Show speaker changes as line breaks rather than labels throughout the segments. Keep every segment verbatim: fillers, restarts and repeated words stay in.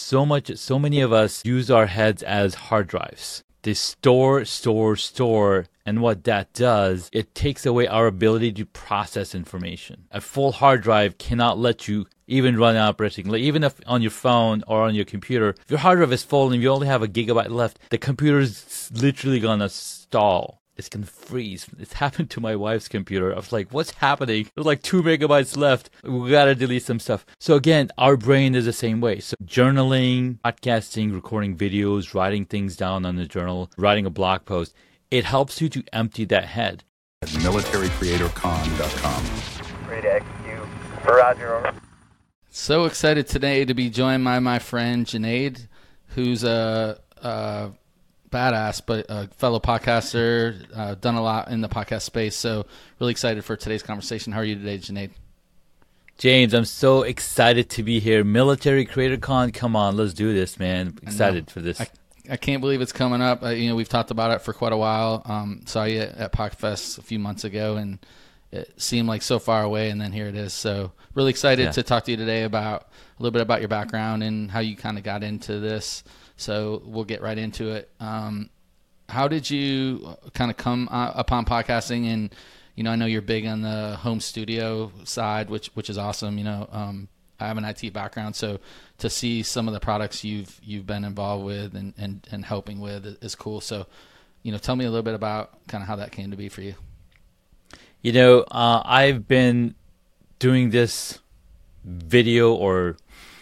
so much, so many of us use our heads as hard drives. They store, store, store. And what that does, it takes away our ability to process information. A full hard drive cannot let you even run operating. Like even if on your phone or on your computer, if your hard drive is full and you only have a gigabyte left, the computer is literally going to stall. It's going to freeze. It's happened to my wife's computer. I was like, what's happening? There's like two megabytes left. We got to delete some stuff. So again, our brain is the same way. So journaling, podcasting, recording videos, writing things down on the journal, writing a blog post, it helps you to empty that head.
At military creator con dot com.
Ready to execute. Roger, over.
So excited today to be joined by my friend Junaid, who's a, a badass, but a fellow podcaster, uh, done a lot in the podcast space. So really excited for today's conversation. How are you today, Junaid?
James, I'm so excited to be here. Military Creator Con, come on, let's do this, man. Excited for this.
I, I can't believe it's coming up. Uh, you know, we've talked about it for quite a while. Um, saw you at PodFest a few months ago, and it seemed like so far away, and then here it is. So really excited
yeah.
to talk to you today about a little bit about your background and how you kind of got into this. So we'll get right into it. Um, how did you kind of come uh, upon podcasting? And, you know, I know you're big on the home studio side, which which is awesome. You know, um, I have an I T background, so to see some of the products you've you've been involved with and, and, and helping with is cool. So, you know, tell me a little bit about kind of how that came to be for you.
You know, uh, I've been doing this video or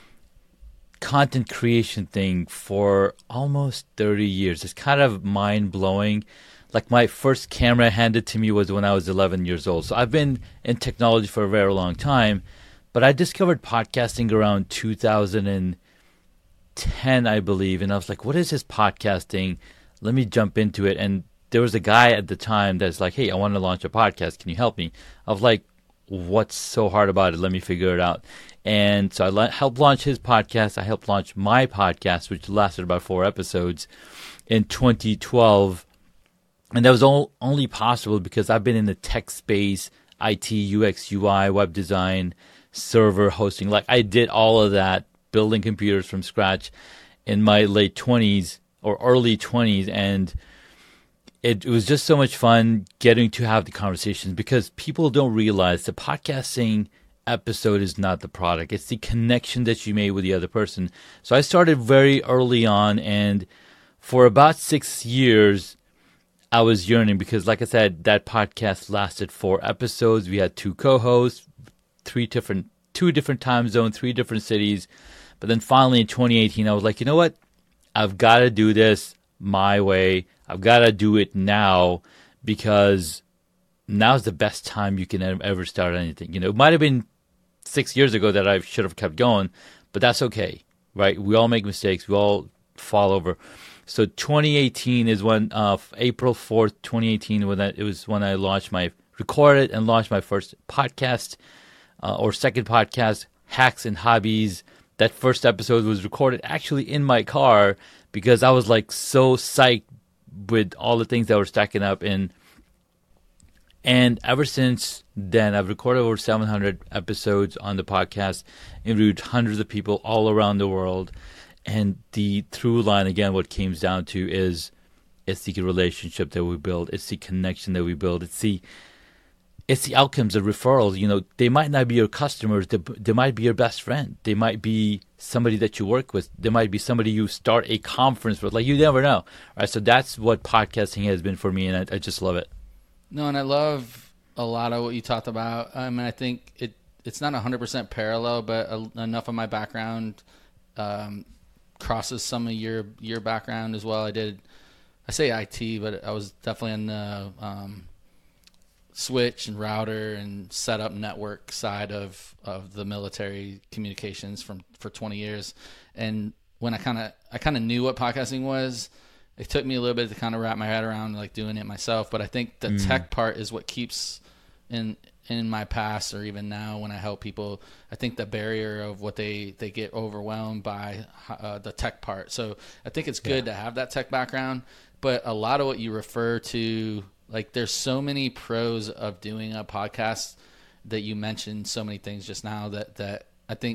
content creation thing for almost thirty years. It's kind of mind-blowing. Like my first camera handed to me was when I was eleven years old. So I've been in technology for a very long time. But I discovered podcasting around two thousand ten, I believe. And I was like, what is this podcasting? Let me jump into it. And there was a guy at the time that's like, hey, I want to launch a podcast. Can you help me? I was like, what's so hard about it? Let me figure it out. And so I la- helped launch his podcast. I helped launch my podcast, which lasted about four episodes in twenty twelve. And that was all, only possible because I've been in the tech space, I T, U X, U I, web design, server hosting. Like I did all of that, building computers from scratch in my late twenties or early twenties. And it, it was just so much fun getting to have the conversations because people don't realize the podcasting episode is not the product. It's the connection that you made with the other person. So I started very early on, and for about six years, I was yearning because, like I said, that podcast lasted four episodes. We had two co-hosts, three different, two different time zones, three different cities. But then finally in twenty eighteen, I was like, you know what? I've got to do this my way. I've got to do it now because now's the best time you can ever start anything. You know, it might have been six years ago that I should have kept going, but that's okay, right? We all make mistakes. We all fall over. So twenty eighteen is when, uh, April fourth, twenty eighteen, when I, it was when I launched my, recorded and launched my first podcast, uh, or second podcast, Hacks and Hobbies. That first episode was recorded actually in my car because I was like so psyched with all the things that were stacking up. And, and ever since then, I've recorded over seven hundred episodes on the podcast, interviewed hundreds of people all around the world. And the through line, again, what it comes down to is it's the relationship that we build. It's the connection that we build. It's the it's the outcomes, the referrals. You know, they might not be your customers. They, they might be your best friend. They might be somebody that you work with. They might be somebody you start a conference with. Like, you never know. Right? So that's what podcasting has been for me, and I, I just love it.
No, and I love a lot of what you talked about. I mean, I think it it's not one hundred percent parallel, but a, enough of my background um, crosses some of your your background as well. I did, I say I T, but I was definitely in the um, switch and router and setup network side of, of the military communications from for twenty years. And when I kind of I kind of knew what podcasting was, it took me a little bit to kind of wrap my head around like doing it myself. But I think the mm. tech part is what keeps in in my past or even now when I help people, I think the barrier of what they, they get overwhelmed by uh, the tech part. So I think it's good yeah. to have that tech background, but a lot of what you refer to, like there's so many pros of doing a podcast that you mentioned so many things just now that, that I think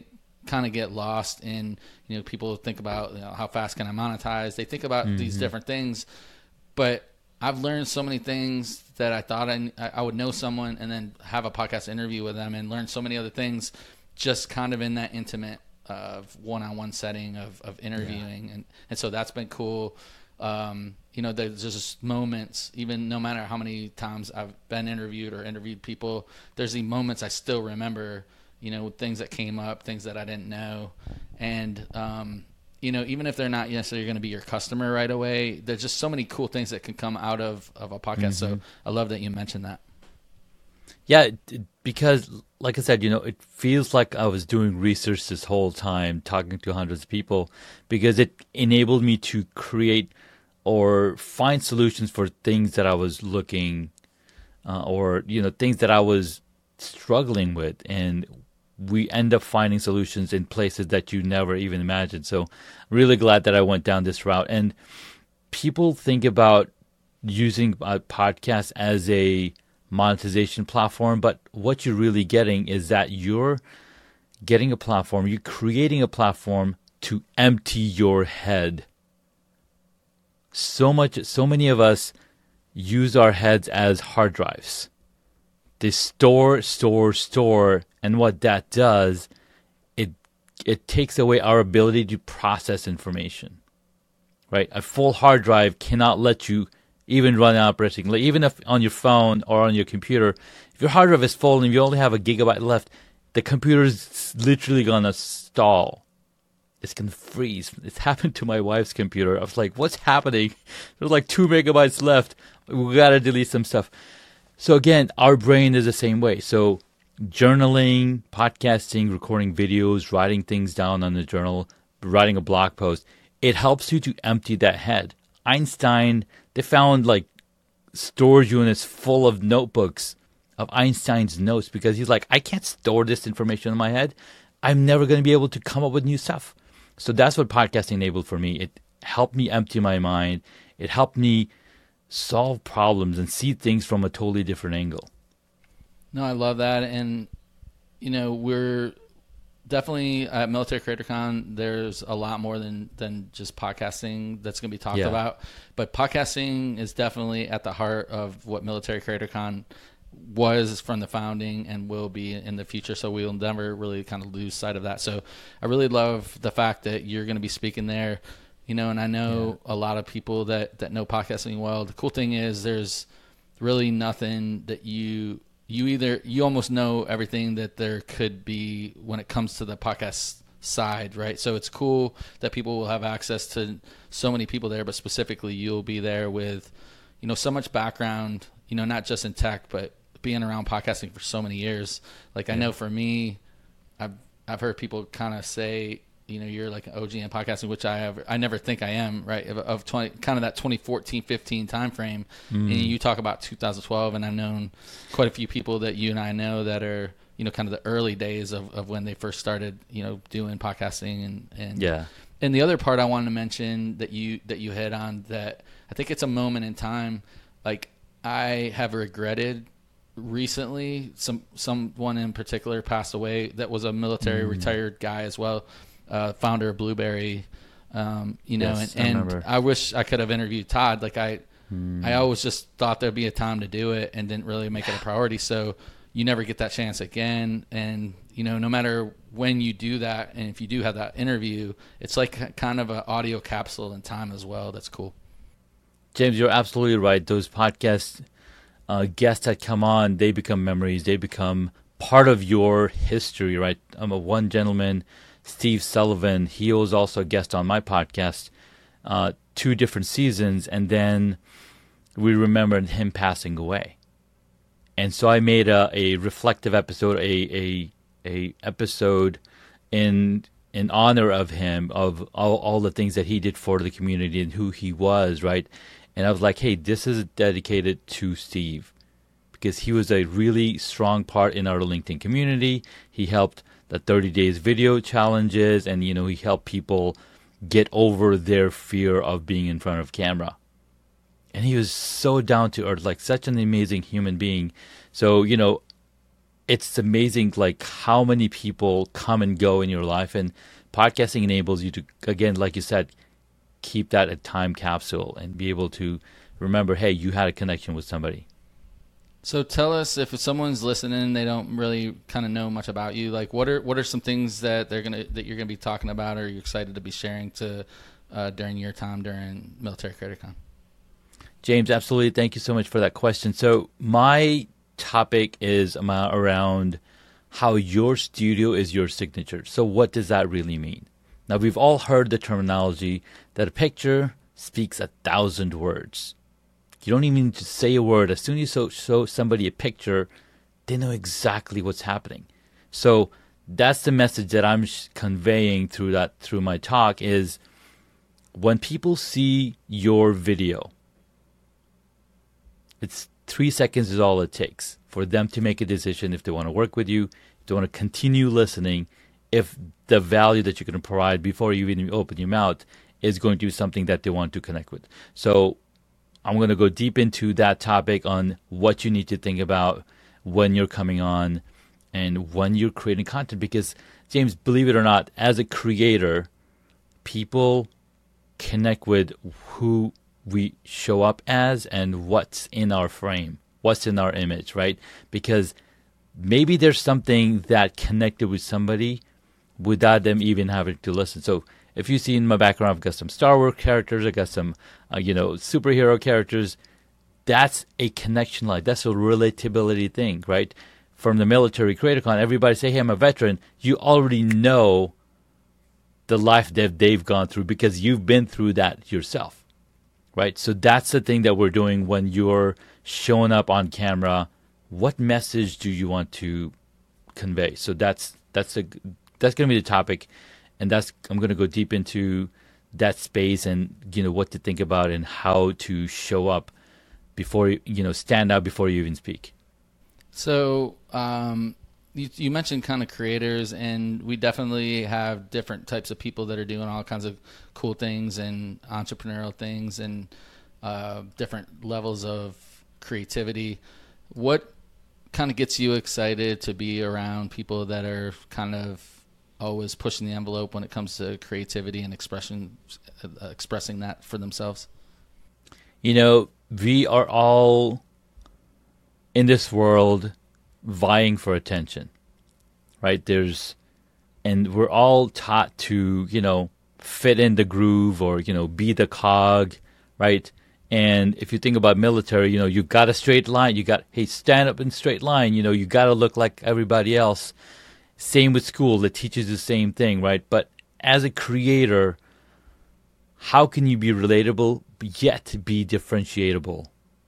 kind of get lost in, you know, people think about, you know, how fast can I monetize? They think about mm-hmm. these different things, but I've learned so many things that I thought I, I would know someone and then have a podcast interview with them and learn so many other things just kind of in that intimate of one-on-one setting of, of interviewing. Yeah. And, and so that's been cool. Um, you know, there's just moments, even no matter how many times I've been interviewed or interviewed people, there's the moments I still remember, you know, things that came up, things that I didn't know. And, um, you know, even if they're not necessarily going to be your customer right away, there's just so many cool things that can come out of, of a podcast. Mm-hmm. So I love that you mentioned that.
Yeah, because like I said, you know, it feels like I was doing research this whole time, talking to hundreds of people, because it enabled me to create or find solutions for things that I was looking uh, or, you know, things that I was struggling with. And we end up finding solutions in places that you never even imagined. So really glad that I went down this route. And people think about using a podcast as a monetization platform, but what you're really getting is that you're getting a platform, you're creating a platform to empty your head. So much, so many of us use our heads as hard drives. They store, store, store, and what that does, it it takes away our ability to process information. Right? A full hard drive cannot let you even run an operating, like even if on your phone or on your computer, if your hard drive is full and you only have a gigabyte left, the computer is literally gonna stall. It's gonna freeze. It's happened to my wife's computer. I was like, "What's happening?" There's like two megabytes left. We gotta delete some stuff. So again, our brain is the same way. So journaling, podcasting, recording videos, writing things down on the journal, writing a blog post, it helps you to empty that head. Einstein, they found like storage units full of notebooks of Einstein's notes because he's like, I can't store this information in my head. I'm never going to be able to come up with new stuff. So that's what podcasting enabled for me. It helped me empty my mind. It helped me solve problems and see things from a totally different angle.
No, I love that. And, you know, we're definitely at Military Creator Con, there's a lot more than, than just podcasting that's going to be talked yeah. about. But podcasting is definitely at the heart of what Military Creator Con was from the founding and will be in the future. So we will never really kind of lose sight of that. So I really love the fact that you're going to be speaking there, you know, and I know yeah. a lot of people that, that know podcasting well. The cool thing is there's really nothing that you you either you almost know everything that there could be when it comes to the podcast side, right? So it's cool that people will have access to so many people there, but specifically you'll be there with, you know, so much background, you know, not just in tech, but being around podcasting for so many years. Like yeah. I know for me, I've I've heard people kind of say, you know, you're like an O G in podcasting, which I have. I never think I am, right? Of, of twenty, kind of that twenty fourteen, fifteen time frame. Mm. And you talk about two thousand twelve, and I've known quite a few people that you and I know that are, you know, kind of the early days of, of when they first started, you know, doing podcasting. And, and
yeah.
And the other part I wanted to mention that you that you hit on, that I think it's a moment in time. Like I have regretted recently, some someone in particular passed away that was a military mm. retired guy as well. Uh, founder of Blueberry, um, you know,
yes,
and,
I
and I wish I could have interviewed Todd. Like I, hmm. I always just thought there'd be a time to do it and didn't really make it a priority. So you never get that chance again. And, you know, no matter when you do that, and if you do have that interview, it's like kind of an audio capsule in time as well. That's cool.
James, you're absolutely right. Those podcast uh, guests that come on, they become memories. They become part of your history, right? I'm a one gentleman, Steve Sullivan, he was also a guest on my podcast, uh, two different seasons, and then we remembered him passing away. And so I made a, a reflective episode, a, a a episode in in honor of him, of all, all the things that he did for the community and who he was, right? And I was like, hey, this is dedicated to Steve because he was a really strong part in our LinkedIn community. He helped the thirty days video challenges, and, you know, he helped people get over their fear of being in front of camera. And he was so down to earth, like such an amazing human being. So, you know, it's amazing like how many people come and go in your life, and podcasting enables you to, again, like you said, keep that a time capsule and be able to remember, hey, you had a connection with somebody.
So tell us, if someone's listening, they don't really kind of know much about you, like what are what are some things that they're gonna that you're gonna be talking about, or you're excited to be sharing to uh, during your time during Military Creator Con?
James, absolutely. Thank you so much for that question. So my topic is around how your studio is your signature. So what does that really mean? Now, we've all heard the terminology that a picture speaks a thousand words. You don't even need to say a word. As soon as you show somebody a picture, they know exactly what's happening. So that's the message that I'm conveying through that through my talk is when people see your video, it's three seconds is all it takes for them to make a decision if they want to work with you, if they want to continue listening, if the value that you're going to provide before you even open your mouth is going to be something that they want to connect with. So I'm going to go deep into that topic on what you need to think about when you're coming on and when you're creating content. Because, James, believe it or not, as a creator, people connect with who we show up as and what's in our frame, what's in our image, right? Because maybe there's something that connected with somebody without them even having to listen. So if you see in my background, I've got some Star Wars characters, I've got some, uh, you know, superhero characters. That's a connection line. That's a relatability thing, right? From the Military Creator Con, everybody say, hey, I'm a veteran. You already know the life that they've gone through because you've been through that yourself, right? So that's the thing that we're doing when you're showing up on camera. What message do you want to convey? So that's that's a that's going to be the topic. And that's I'm going to go deep into that space and, you know, what to think about and how to show up before, you know, stand out before you even speak.
So um, you, you mentioned kind of creators, and we definitely have different types of people that are doing all kinds of cool things and entrepreneurial things and uh, different levels of creativity. What kind of gets you excited to be around people that are kind of always pushing the envelope when it comes to creativity and expression, uh, expressing that for themselves?
You know, we are all in this world vying for attention, right? There's, and we're all taught to, you know, fit in the groove or, you know, be the cog, right? And if you think about military, you know, you've got a straight line. You got, hey, stand up in straight line. You know, you got to look like everybody else. Same with school. It teaches the same thing, right? But as a creator, how can you be relatable yet be differentiatable?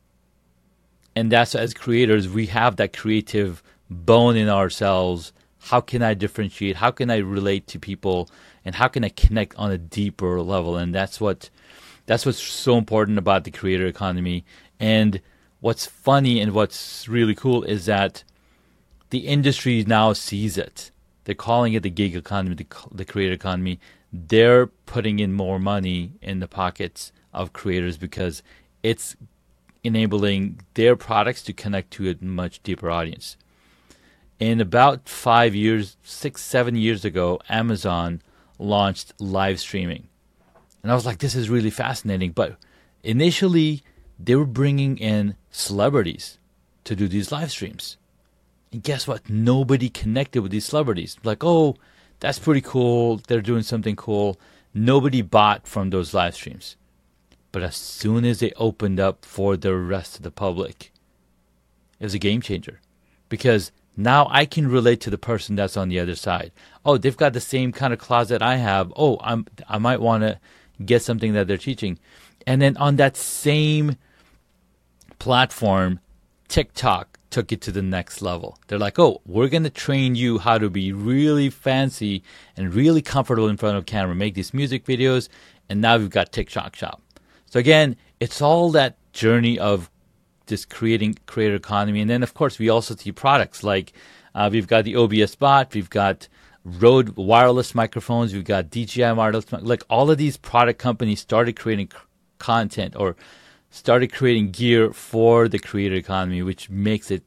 And that's, as creators, we have that creative bone in ourselves. How can I differentiate? How can I relate to people? And how can I connect on a deeper level? And that's what that's what's so important about the creator economy. And what's funny and what's really cool is that the industry now sees it. They're calling it the gig economy, the, the creator economy. They're putting in more money in the pockets of creators because it's enabling their products to connect to a much deeper audience. In about five years, six, seven years ago, Amazon launched live streaming. And I was like, this is really fascinating. But initially, they were bringing in celebrities to do these live streams. And guess what? Nobody connected with these celebrities. Like, oh, that's pretty cool. They're doing something cool. Nobody bought from those live streams. But as soon as they opened up for the rest of the public, it was a game changer. Because now I can relate to the person that's on the other side. Oh, they've got the same kind of closet I have. Oh, I'm, I might want to get something that they're teaching. And then on that same platform, TikTok took it to the next level. They're like, oh, we're going to train you how to be really fancy and really comfortable in front of camera, make these music videos, and now we've got TikTok Shop. So again, it's all that journey of just creating creator economy. And then, of course, we also see products like uh, we've got the O B S bot, we've got Rode wireless microphones, we've got D J I wireless, like all of these product companies started creating c- content or started creating gear for the creator economy, which makes it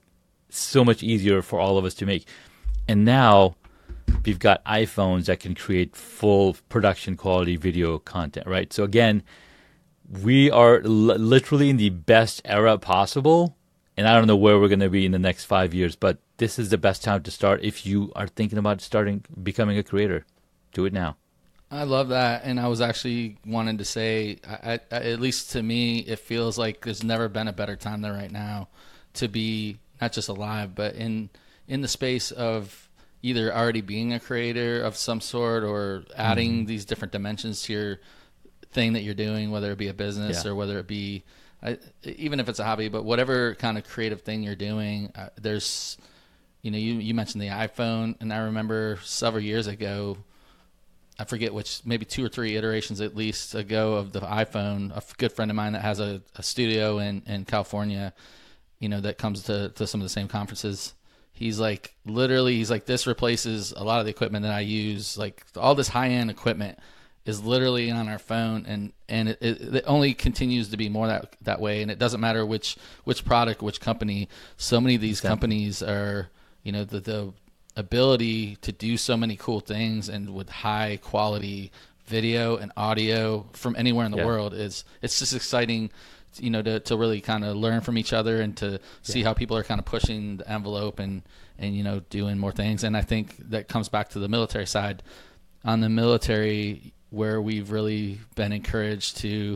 so much easier for all of us to make. And now we've got iPhones that can create full production quality video content, right? So again, we are l- literally in the best era possible. And I don't know where we're going to be in the next five years, but this is the best time to start if you are thinking about starting, becoming a creator. Do it now.
I love that. And I was actually wanting to say, I, I, at least to me, it feels like there's never been a better time than right now to be not just alive, but in in the space of either already being a creator of some sort or adding mm-hmm. these different dimensions to your thing that you're doing, whether it be a business yeah. or whether it be, I, even if it's a hobby, but whatever kind of creative thing you're doing, uh, there's, you know, you, you mentioned the iPhone, and I remember several years ago, I forget which, maybe two or three iterations at least ago of the iPhone, a good friend of mine that has a, a studio in, in California, you know, that comes to, to some of the same conferences. He's like, literally, he's like, this replaces a lot of the equipment that I use. Like, all this high-end equipment is literally on our phone, and, and it, it, it only continues to be more that that way. And it doesn't matter which which product, which company. So many of these exactly. companies are, you know, the, the ability to do so many cool things and with high quality video and audio from anywhere in the yeah. world is, it's just exciting, you know, to, to really kind of learn from each other and to yeah. see how people are kind of pushing the envelope and, and, you know, doing more things. And I think that comes back to the military side. On the military, where we've really been encouraged to,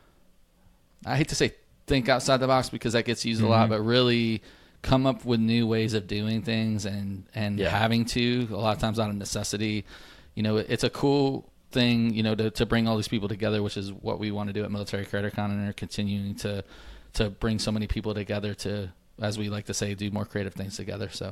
I hate to say think outside the box because that gets used mm-hmm. a lot, but really come up with new ways of doing things and, and yeah. having to, a lot of times out of necessity. You know, it's a cool thing, you know, to, to bring all these people together, which is what we want to do at Military Creator Con, and are continuing to to bring so many people together to, as we like to say, do more creative things together. So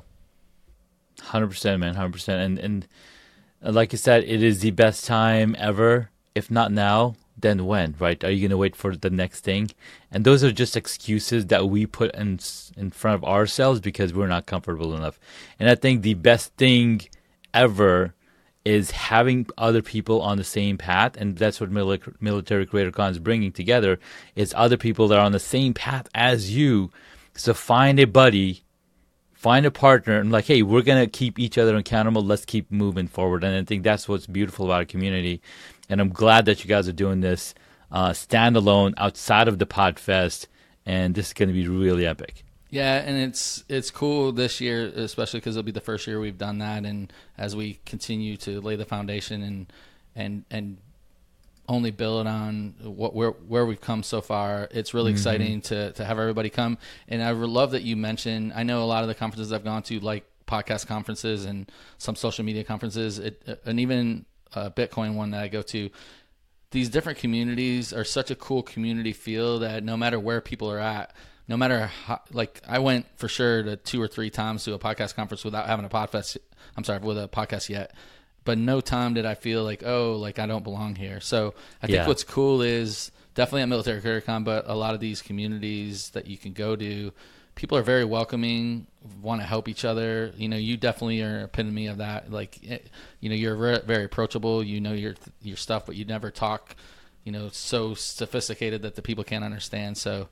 one hundred percent, man, one hundred percent. And, and like you said, it is the best time ever. If not now, then when, right? Are you going to wait for the next thing? And those are just excuses that we put in in front of ourselves because we're not comfortable enough. And I think the best thing ever is having other people on the same path, and that's what Mil- Military Creator Con is bringing together, is other people that are on the same path as you. So find a buddy, find a partner, and like, hey, we're going to keep each other accountable. Let's keep moving forward. And I think that's what's beautiful about our community. And I'm glad that you guys are doing this uh, standalone outside of the PodFest, and this is going to be really epic.
Yeah, and it's it's cool this year, especially because it'll be the first year we've done that, and as we continue to lay the foundation and and and only build on what where where we've come so far, it's really mm-hmm. exciting to to have everybody come. And I love that you mentioned. I know a lot of the conferences I've gone to, like podcast conferences and some social media conferences, it, and even a Bitcoin one that I go to. These different communities are such a cool community feel that no matter where people are at. No matter how, like I went for sure to two or three times to a podcast conference without having a podcast. I'm sorry, with a podcast yet, but no time did I feel like, oh, like I don't belong here. So I think yeah. what's cool is definitely at Military Creator Con, but a lot of these communities that you can go to, people are very welcoming, want to help each other. You know, you definitely are an epitome of that. Like, you know, you're very, very approachable. You know your your stuff, but you never talk, you know, so sophisticated that the people can't understand. So.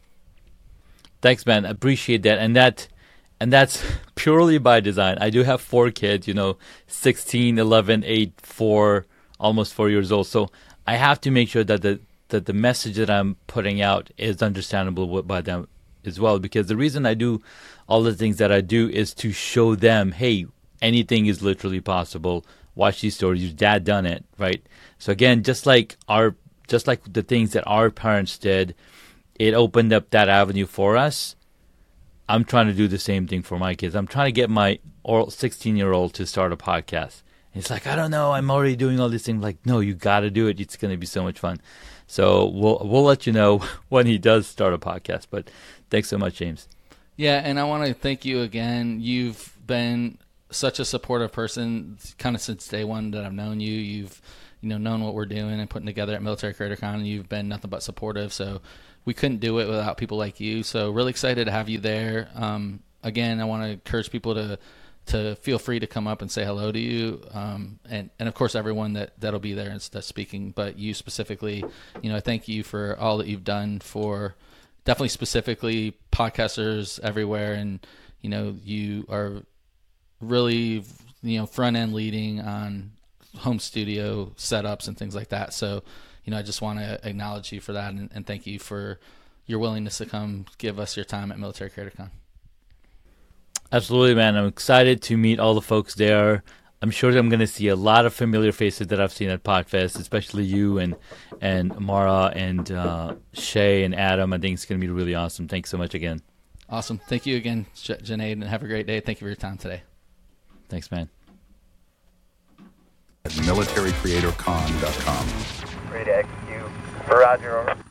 Thanks, man. I appreciate that. And that and that's purely by design. I do have four kids, you know, sixteen, eleven, eight, four, almost four years old. So I have to make sure that the that the message that I'm putting out is understandable by them as well. Because the reason I do all the things that I do is to show them, hey, anything is literally possible. Watch these stories. Your dad done it, right? So again, just like our just like the things that our parents did, it opened up that avenue for us. I'm trying to do the same thing for my kids. I'm trying to get my sixteen-year-old to start a podcast. And it's like, I don't know, I'm already doing all these things. Like, no, you got to do it. It's going to be so much fun. So we'll we'll let you know when he does start a podcast. But thanks so much, James.
Yeah, and I want to thank you again. You've been such a supportive person kind of since day one that I've known you. You've you know known what we're doing and putting together at Military Creator Con. You've been nothing but supportive. So we couldn't do it without people like you. So really excited to have you there. Um, again, I want to encourage people to to feel free to come up and say hello to you. Um, and, and of course, everyone that, that'll be there that's speaking, but you specifically, you know, I thank you for all that you've done for definitely specifically podcasters everywhere. And, you know, you are really, you know, front end leading on home studio setups and things like that. So, you know, I just want to acknowledge you for that and, and thank you for your willingness to come give us your time at Military Creator Con.
Absolutely, man. I'm excited to meet all the folks there. I'm sure that I'm going to see a lot of familiar faces that I've seen at PodFest, especially you and and Mara and uh, Shay and Adam. I think it's going to be really awesome. Thanks so much again.
Awesome. Thank you again, J- Junaid, and have a great day. Thank you for your time today.
Thanks, man.
At military creator con dot com.
Ready to execute. Roger, over.